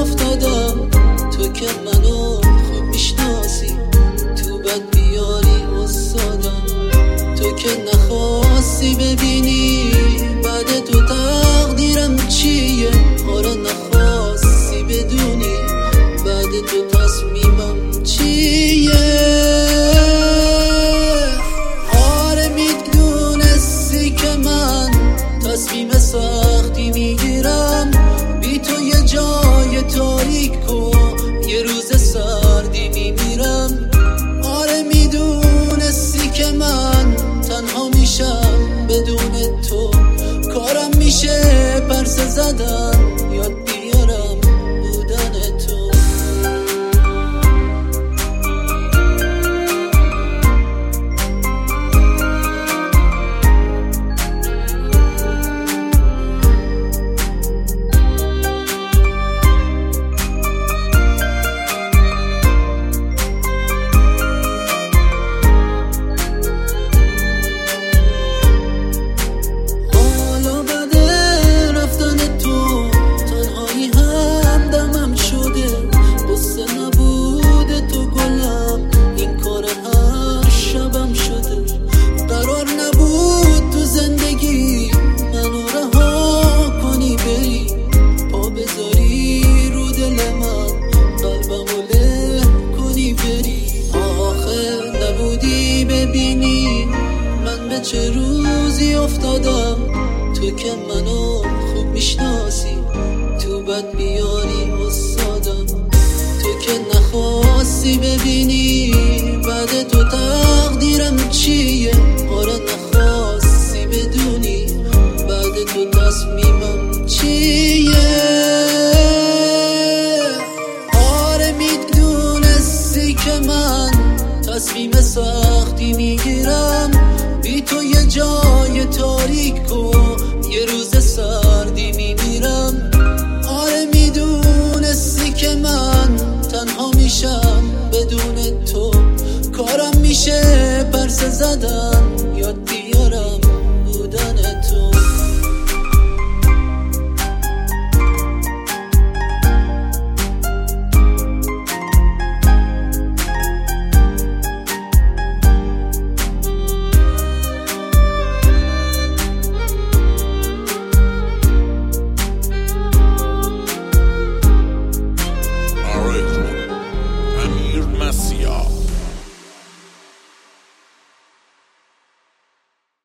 افتادم، تو که منو خوب میشناسی، تو بد بیاری استادم. تو که نخواستی ببینی بعد تو تقدیرم چیه، آره نخواستی بدونی بعد تو تصمیمم چیه. آره میدونستی که من تصمیم سختی میگیرم، بی تو یه جای تاریک و یه روز سردی میمیرم. آره میدونستی که من تنها میشم بدون تو، کارم میشه پرسه زدن یاد بیارم بودن تو. چه روزی افتادم، تو که منو خوب میشناسی، تو بد بیاری استادم. تو که نخواستی ببینی بعد تو تقدیرم چیه، آره نخواستی بدونی بعد تو تصمیمم چیه. آره میدونستی که من تصمیم سختی میگیرم، بی تو یه جای تاریک و یه روز سردی میمیرم. آره میدونستی که من تنها میشم بدون تو، کارم میشه پرسه زدن